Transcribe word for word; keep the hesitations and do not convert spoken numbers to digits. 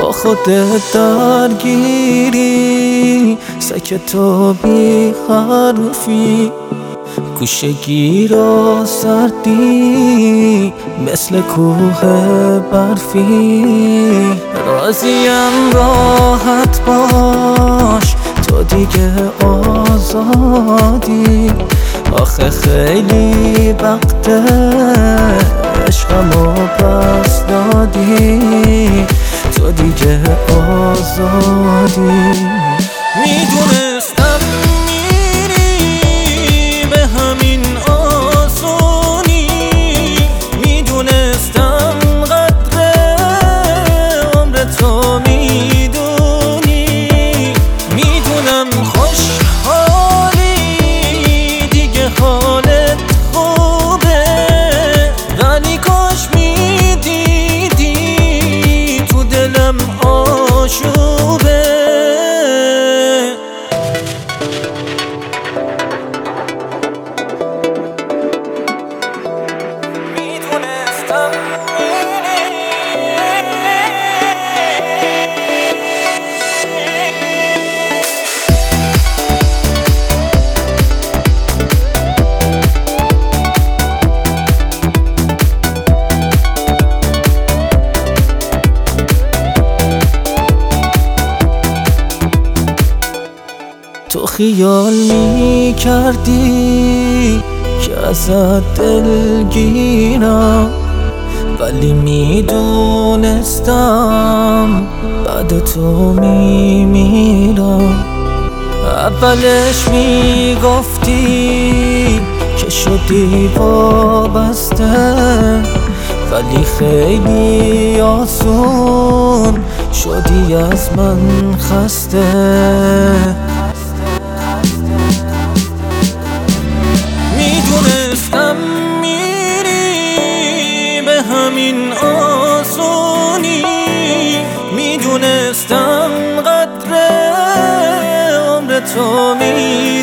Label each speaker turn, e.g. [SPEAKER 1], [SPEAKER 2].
[SPEAKER 1] با خودت درگیری، سکت و بی حرفی، گوشه گیر و سردی مثل کوه برفی. راضیم راحت باش تو دیگه آزادی، آخه خیلی وقته عشقمو پس دادی، تو دیگه آزادی. میدونستم میری به همین آسونی، میدونستم قدر عمر تو میدونی، میدونم خوشحالی دیگه حالت خوبه، ولی کاش میدیدی تو دلم آشوبه. تو خیال می کردی که ازت دلگیرم، ولی میدونستم بعد تو میمیرم. اولش میگفتی که شدی وابسته، ولی خیلی آسون شدی از من خسته. میدونستم میری به همین آسونی، میدونستم قدر عمر تو می